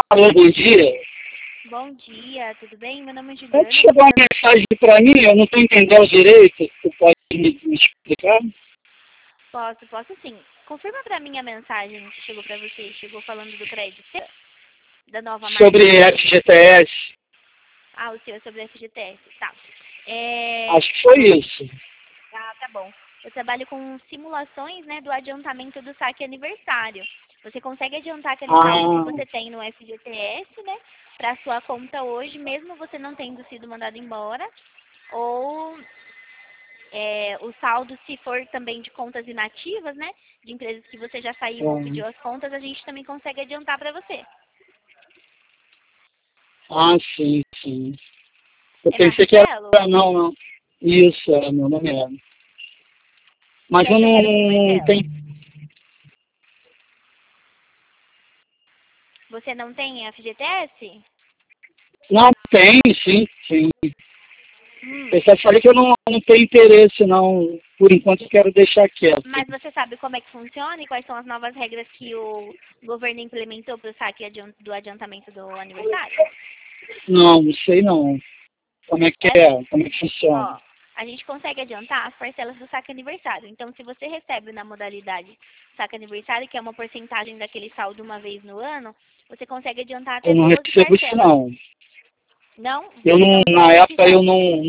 Alô, bom dia. Bom dia, tudo bem? Meu nome é É Juliana. que chegou uma mensagem para mim, eu não estou entendendo direito. Você pode me explicar? Posso sim. Confirma para mim a mensagem que chegou para você. Chegou falando do crédito da nova marca Sobre de crédito. FGTS. Ah, o seu é sobre FGTS. Tá. Acho que foi isso. Tá bom. Eu trabalho com simulações, né, do adiantamento do saque aniversário. Você consegue adiantar aquele saldo que Ah, você tem no FGTS, né, para sua conta hoje, mesmo você não tendo sido mandado embora, ou o saldo, se for também de contas inativas, né? De empresas que você já saiu ou pediu as contas, a gente também consegue adiantar para você. sim, sim. Eu É pensei que era. Marcelo? Não, não. Isso, meu nome é. Mas Eu eu achei que era o seu não Marcelo. tenho. Você não tem FGTS? Não, tem, sim, sim. Eu Hum. só falei que eu não tenho interesse, não. Por enquanto eu quero deixar quieto. Mas você sabe como é que funciona e quais são as novas regras que o governo implementou para o saque do adiantamento do aniversário? Não, não sei não. Como é que É é? assim, Como é que funciona? ó, a gente consegue adiantar as parcelas do saque aniversário. Então, se você recebe na modalidade saque aniversário, que é uma porcentagem daquele saldo uma vez no ano, você consegue adiantar Eu até não 12 recebo isso parcelas. não. Não? Eu não, Então, se na você época quiser. eu não.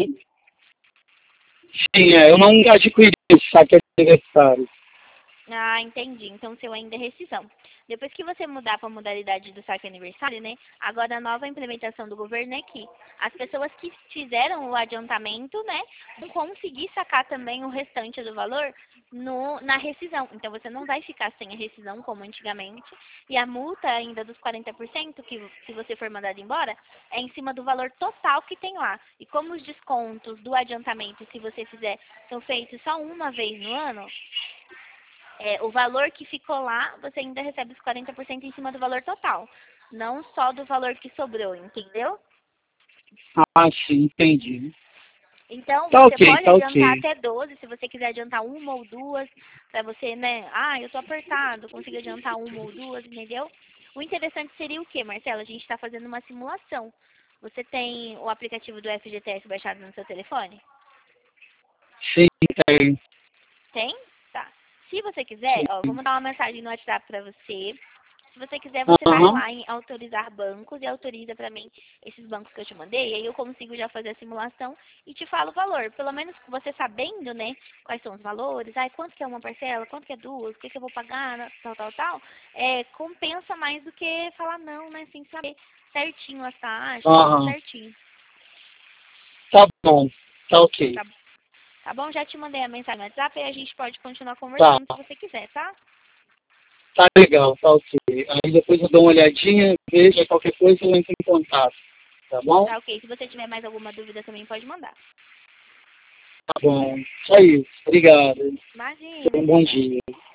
Sim, eu não adquiri esse saque aniversário. Ah, entendi. Então, seu ainda é rescisão. Depois que você mudar para a modalidade do saque aniversário, né? Agora a nova implementação do governo é que as pessoas que fizeram o adiantamento, né, vão conseguir sacar também o restante do valor na rescisão. Então, você não vai ficar sem a rescisão como antigamente. E a multa ainda dos 40%, que se você for mandado embora, é em cima do valor total que tem lá. E como os descontos do adiantamento, se você fizer, são feitos só uma vez no ano, o valor que ficou lá, você ainda recebe os 40% em cima do valor total. Não só do valor que sobrou, entendeu? Ah, sim, entendi. Então, Tá você ok, pode tá adiantar ok. até 12, se você quiser adiantar uma ou duas, para você, né? Ah, eu tô apertado, consigo adiantar uma ou duas, entendeu? O interessante seria o quê, Marcela? A gente está fazendo uma simulação. Você tem o aplicativo do FGTS baixado no seu telefone? Sim, tem. Tem? Tá. Se você quiser, ó, vou Sim. mandar uma mensagem no WhatsApp para você. Se você quiser, você vai Aham. lá em autorizar bancos e autoriza para mim esses bancos que eu te mandei. Aí eu consigo já fazer a simulação e te falo o valor. Pelo menos você sabendo, né, quais são os valores, quanto que é uma parcela, quanto que é duas, o que que eu vou pagar, tal, compensa mais do que falar não, né, sem saber certinho as taxas, tudo Aham. certinho. Tá bom. Tá ok. Tá, tá bom? Já te mandei a mensagem no WhatsApp e a gente pode continuar Tá. conversando se você quiser, tá? Tá legal, tá ok. Aí depois eu dou uma olhadinha, vejo qualquer coisa eu entro em contato. Tá bom? Tá ok. Se você tiver mais alguma dúvida também pode mandar. Tá bom. Só isso. Obrigado. Imagina, Um bom tchau, tchau. dia.